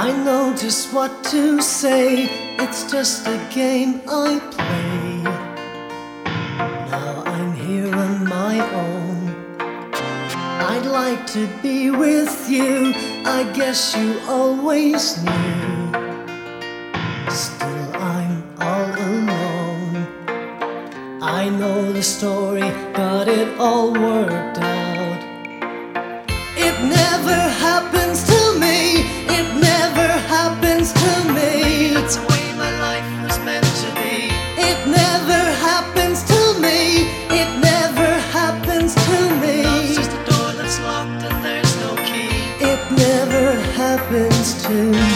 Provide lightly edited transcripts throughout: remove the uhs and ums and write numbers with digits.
I know just what to say, it's just a game I play. Now I'm here on my own. I'd like to be with you, I guess you always knew. Still I'm all alone. I know the story, got it all worked out. It never happens to me, it never happens to me. That's the way my life was meant to be. It never happens to me, it never happens to me. Love's just a door that's locked and there's no key. It never happens to me.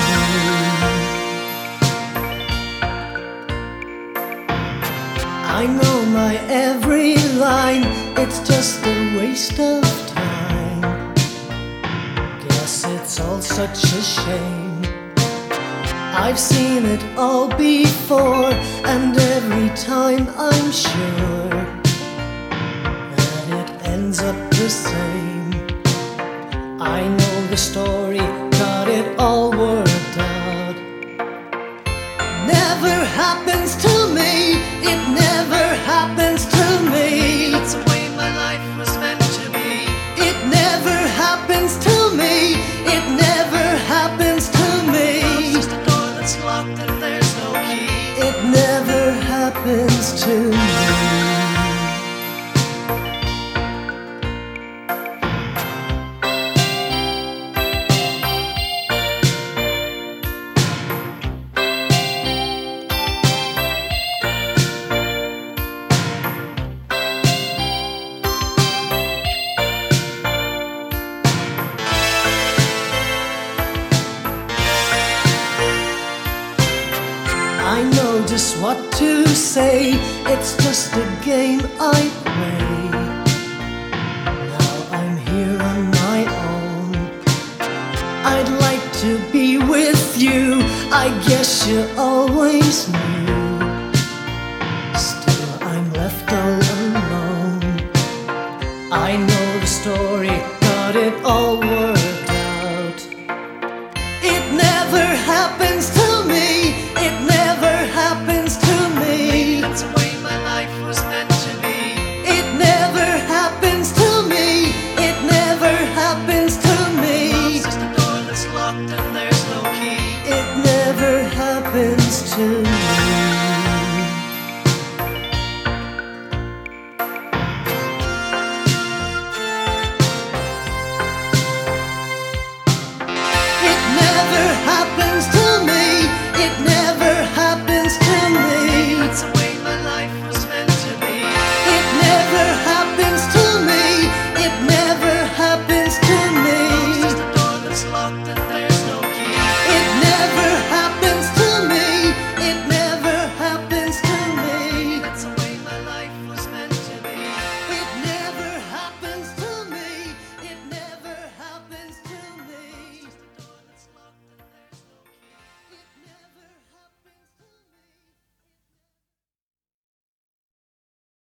I know my every line, it's just a waste of time. Guess it's all such a shame. I've seen it all before, and every time I'm sure that it ends up the same. I know the story, got it all worked out. Never happens to me, it never happens to me. That's the way my life was meant to be. It never happens to me, it never happens to me. Love's just a door that's locked and there's no key. It never happens to me. I know just what to say, it's just a game I play. Now I'm here on my own. I'd like to be with you, I guess you always knew. Still I'm left all alone. I know the story, got it all